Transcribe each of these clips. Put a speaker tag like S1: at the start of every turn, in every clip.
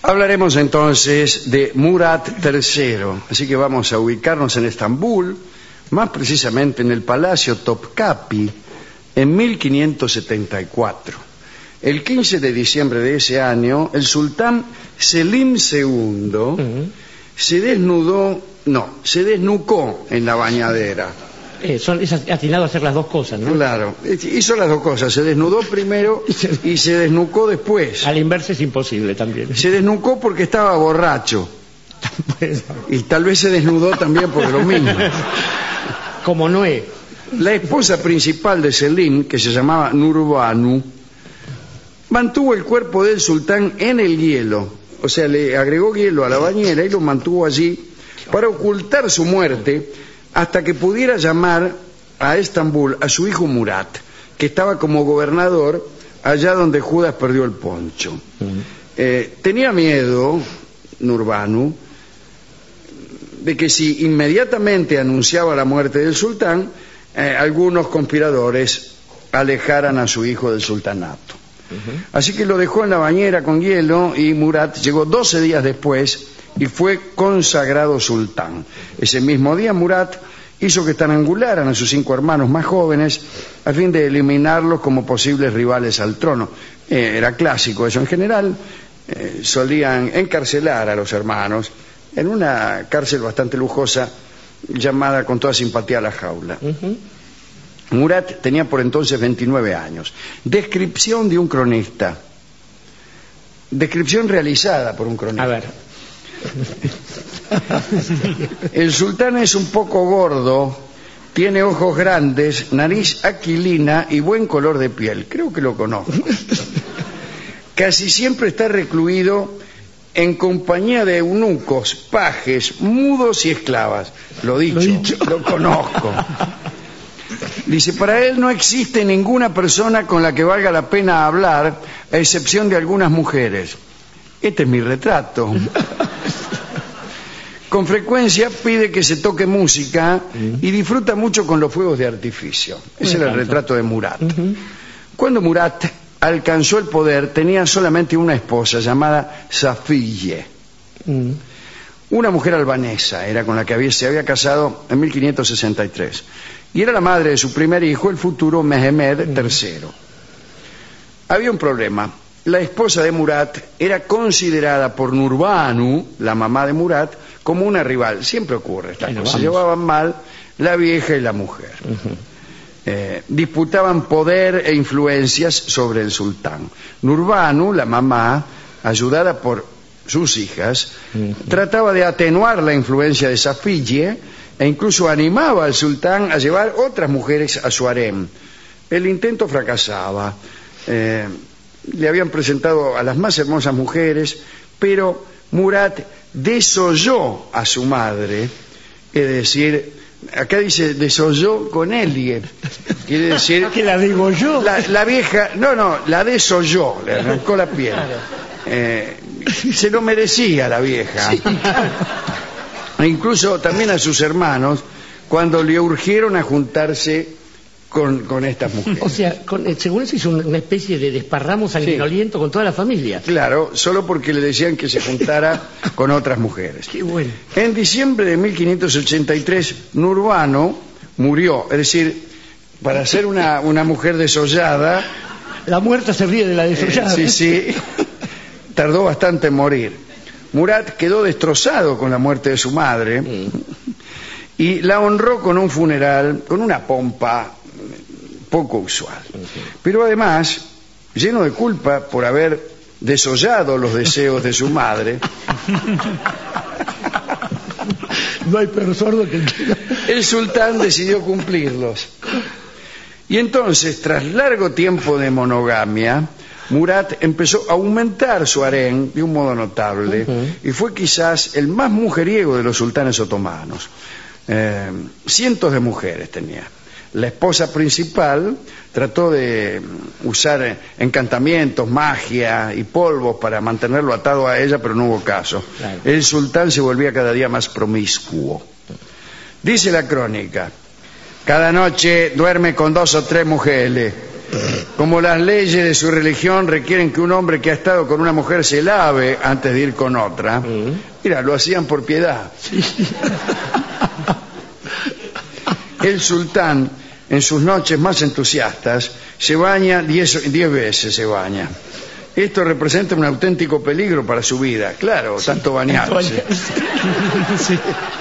S1: Hablaremos entonces de Murat III, así que vamos a ubicarnos en Estambul, más precisamente en el Palacio Topkapi, en 1574. El 15 de diciembre de ese año, el sultán Selim II se desnucó en la bañadera.
S2: Es atinado a hacer las dos cosas, ¿no?
S1: Claro, hizo las dos cosas, se desnudó primero y se desnucó después.
S2: Al inverso es imposible también.
S1: Se desnucó porque estaba borracho. Y tal vez se desnudó también por lo mismo.
S2: Como Noé.
S1: La esposa principal de Selim, que se llamaba Nurbanu, mantuvo el cuerpo del sultán en el hielo. O sea, le agregó hielo a la bañera y lo mantuvo allí para ocultar su muerte hasta que pudiera llamar a Estambul a su hijo Murat, que estaba como gobernador allá donde Judas perdió el poncho. Tenía miedo, Nurbanu, de que si inmediatamente anunciaba la muerte del sultán, algunos conspiradores alejaran a su hijo del sultanato. Así que lo dejó en la bañera con hielo y Murat llegó 12 días después y fue consagrado sultán. Ese mismo día Murat hizo que estrangularan a sus 5 hermanos más jóvenes a fin de eliminarlos como posibles rivales al trono. Era clásico eso. En general solían encarcelar a los hermanos en una cárcel bastante lujosa llamada con toda simpatía La Jaula. Murat tenía por entonces 29 años. Descripción de un cronista. Descripción realizada por un cronista.
S2: A ver.
S1: El sultán es un poco gordo, tiene ojos grandes, nariz aquilina y buen color de piel. Creo que lo conozco. Casi siempre está recluido en compañía de eunucos, pajes, mudos y esclavas. Lo dicho, lo conozco. Dice, para él no existe ninguna persona con la que valga la pena hablar, a excepción de algunas mujeres. Este es mi retrato. Con frecuencia pide que se toque música y disfruta mucho con los fuegos de artificio. Ese era el retrato de Murat. Cuando Murat alcanzó el poder, tenía solamente una esposa llamada Safiye. Una mujer albanesa, era con la que se había casado en 1563. Y era la madre de su primer hijo, el futuro Mehmed III. Había un problema. La esposa de Murat era considerada por Nurbanu, la mamá de Murat, como una rival. Siempre ocurre esta cosa. Se llevaban mal la vieja y la mujer. Disputaban poder e influencias sobre el sultán. Nurbanu, la mamá, ayudada por sus hijas, trataba de atenuar la influencia de Safiye e incluso animaba al sultán a llevar otras mujeres a su harem. El intento fracasaba. Le habían presentado a las más hermosas mujeres, pero Murat desolló a su madre, es decir, acá dice desolló con Elie, quiere decir
S2: que la digo yo.
S1: La vieja, la desolló, le arrancó la piel. Se lo merecía la vieja.
S2: Sí.
S1: E incluso también a sus hermanos cuando le urgieron a juntarse con estas mujeres.
S2: O sea, según eso hizo una especie de desparramo sanguinoliento con toda la familia.
S1: Claro, solo porque le decían que se juntara con otras mujeres.
S2: Qué bueno.
S1: En diciembre de 1583, Nurbanu murió. Es decir, para ser una mujer desollada...
S2: La muerta se ríe de la desollada.
S1: Sí. Tardó bastante en morir. Murat quedó destrozado con la muerte de su madre y la honró con un funeral, con una pompa poco usual. Pero además, lleno de culpa por haber desollado los deseos de su madre,
S2: no hay perro sordo que...
S1: el sultán decidió cumplirlos. Y entonces, tras largo tiempo de monogamia, Murat empezó a aumentar su harén de un modo notable y fue quizás el más mujeriego de los sultanes otomanos. Cientos de mujeres tenía. La esposa principal trató de usar encantamientos, magia y polvos para mantenerlo atado a ella, pero no hubo caso. Claro. El sultán se volvía cada día más promiscuo. Dice la crónica, cada noche duerme con 2 o 3 mujeres Como las leyes de su religión requieren que un hombre que ha estado con una mujer se lave antes de ir con otra, mira, lo hacían por piedad. El sultán, en sus noches más entusiastas, se baña 10 veces se baña. Esto representa un auténtico peligro para su vida. Claro, tanto bañarse.
S2: Sí.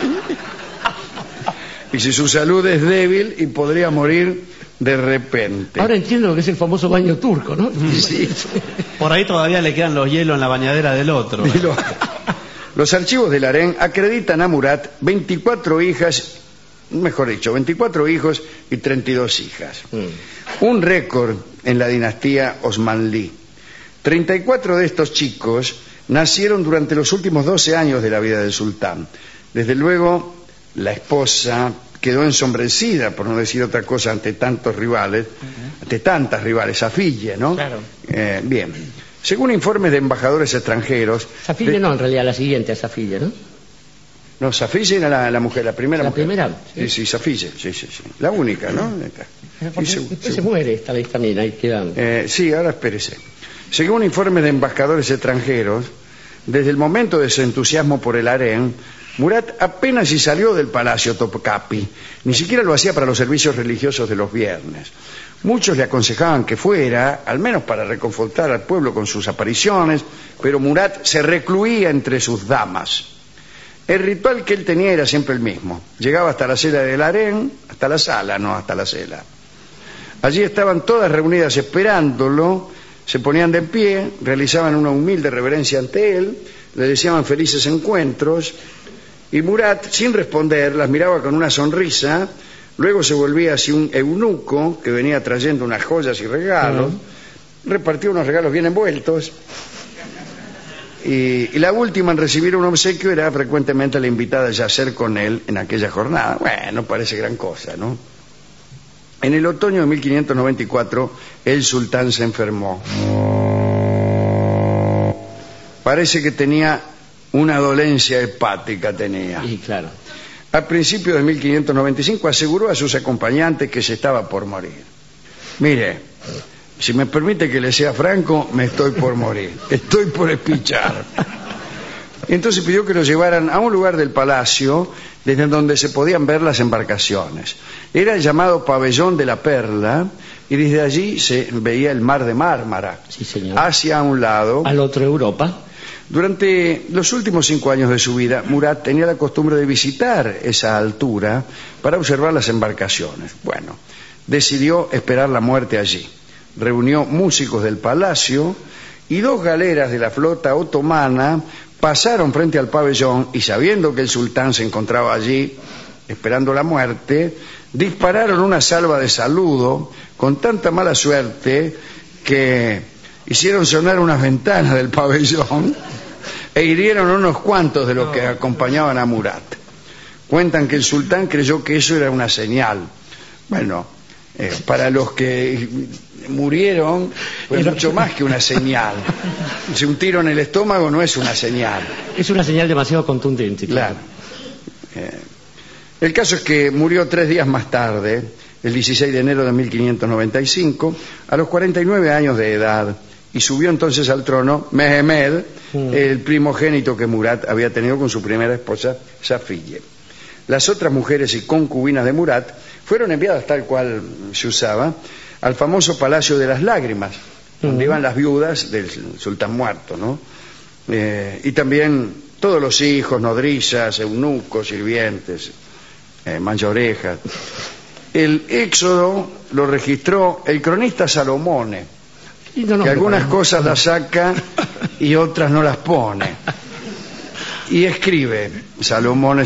S1: Y si su salud es débil y podría morir de repente.
S2: Ahora entiendo lo que es el famoso baño turco, ¿no?
S1: Sí.
S3: Por ahí todavía le quedan los hielos en la bañadera del otro.
S1: Los archivos del harén acreditan a Murat 24 hijas, mejor dicho, 24 hijos y 32 hijas. Un récord en la dinastía Osmanlí. 34 de estos chicos nacieron durante los últimos 12 años de la vida del sultán. Desde luego, la esposa quedó ensombrecida, por no decir otra cosa, ante tantos rivales, ante tantas rivales, Safiye, ¿no?
S2: Claro.
S1: Bien. Según informes de embajadores extranjeros...
S2: Safiye no, en realidad la siguiente es Safiye, ¿no?
S1: No, Safiye era la mujer, la primera
S2: La
S1: mujer.
S2: primera.
S1: Sí, Safiye, sí. La única, ¿no?
S2: Después se muere esta vez también, ahí quedan.
S1: Sí, ahora espérese. Según informes de embajadores extranjeros, desde el momento de su entusiasmo por el harén, Murat apenas si salió del palacio Topkapi, ni siquiera lo hacía para los servicios religiosos de los viernes. Muchos le aconsejaban que fuera, al menos para reconfortar al pueblo con sus apariciones, pero Murat se recluía entre sus damas. El ritual que él tenía era siempre el mismo. Llegaba hasta la cela del harén, hasta la sala, no hasta la cela. Allí estaban todas reunidas esperándolo, se ponían de pie, realizaban una humilde reverencia ante él, le deseaban felices encuentros, y Murat, sin responder, las miraba con una sonrisa, luego se volvía hacia un eunuco que venía trayendo unas joyas y regalos, repartía unos regalos bien envueltos, y la última en recibir un obsequio era frecuentemente la invitada a yacer con él en aquella jornada. Bueno, parece gran cosa, ¿no? En el otoño de 1594, el sultán se enfermó. Parece que tenía una dolencia hepática,
S2: Sí, claro.
S1: A principios de 1595 aseguró a sus acompañantes que se estaba por morir. Mire, si me permite que le sea franco, me estoy por morir. Estoy por espichar. Entonces pidió que lo llevaran a un lugar del palacio desde donde se podían ver las embarcaciones. Era el llamado Pabellón de la Perla y desde allí se veía el mar de Mármara.
S2: Sí, señor.
S1: Hacia un lado.
S2: Al otro Europa.
S1: Durante los últimos 5 años de su vida, Murat tenía la costumbre de visitar esa altura para observar las embarcaciones. Bueno, decidió esperar la muerte allí. Reunió músicos del palacio y 2 galeras de la flota otomana pasaron frente al pabellón y, sabiendo que el sultán se encontraba allí esperando la muerte, dispararon una salva de saludo con tanta mala suerte que hicieron sonar unas ventanas del pabellón e hirieron unos cuantos de los que acompañaban a Murat. Cuentan que el sultán creyó que eso era una señal. Bueno, para los que murieron fue mucho más que una señal. Si un tiro en el estómago no es una señal.
S2: Es una señal demasiado contundente.
S1: Claro. El caso es que murió 3 días más tarde, el 16 de enero de 1595, a los 49 años de edad, y subió entonces al trono Mehmed, el primogénito que Murat había tenido con su primera esposa, Safiye. Las otras mujeres y concubinas de Murat fueron enviadas, tal cual se usaba, al famoso Palacio de las Lágrimas, donde iban las viudas del sultán muerto, ¿no? Y también todos los hijos, nodrizas, eunucos, sirvientes, manchorejas. El éxodo lo registró el cronista Salomone, que algunas cosas las saca y otras no las pone. Y escribe, Salomone.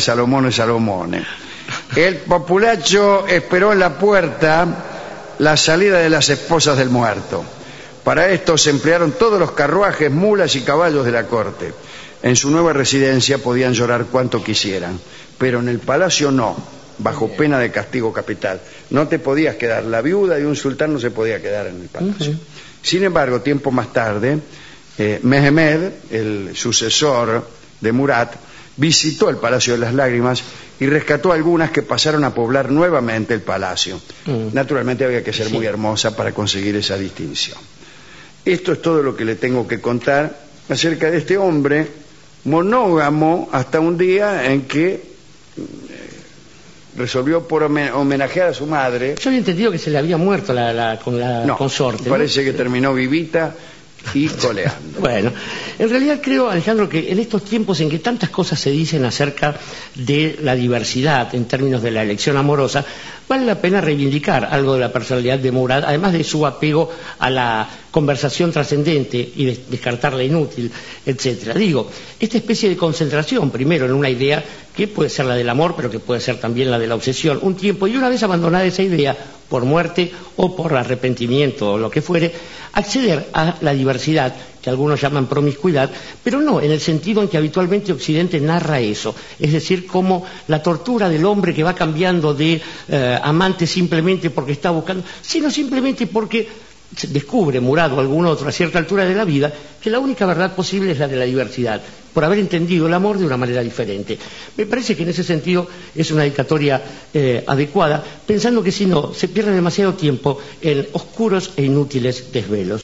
S1: El populacho esperó en la puerta la salida de las esposas del muerto. Para esto se emplearon todos los carruajes, mulas y caballos de la corte. En su nueva residencia podían llorar cuanto quisieran, pero en el palacio no, bajo pena de castigo capital. No te podías quedar, la viuda de un sultán no se podía quedar en el palacio. Sin embargo, tiempo más tarde, Mehmed, el sucesor de Murat, visitó el Palacio de las Lágrimas y rescató algunas que pasaron a poblar nuevamente el palacio. Naturalmente había que ser muy hermosa para conseguir esa distinción. Esto es todo lo que le tengo que contar acerca de este hombre monógamo hasta un día en que resolvió por homenajear a su madre.
S2: Yo había entendido que se le había muerto con la consorte.
S1: Parece que terminó vivita y coleando.
S2: Bueno, en realidad creo, Alejandro, que en estos tiempos en que tantas cosas se dicen acerca de la diversidad en términos de la elección amorosa, vale la pena reivindicar algo de la personalidad de Murad, además de su apego a la conversación trascendente y descartar la inútil, etcétera. Digo, esta especie de concentración, primero en una idea que puede ser la del amor, pero que puede ser también la de la obsesión, un tiempo, y una vez abandonada esa idea, por muerte o por arrepentimiento o lo que fuere, acceder a la diversidad, que algunos llaman promiscuidad, pero no en el sentido en que habitualmente Occidente narra eso, es decir, como la tortura del hombre que va cambiando de amante simplemente porque está buscando, sino simplemente porque descubre Murad o algún otro a cierta altura de la vida que la única verdad posible es la de la diversidad, por haber entendido el amor de una manera diferente. Me parece que en ese sentido es una dedicatoria adecuada, pensando que si no se pierde demasiado tiempo en oscuros e inútiles desvelos.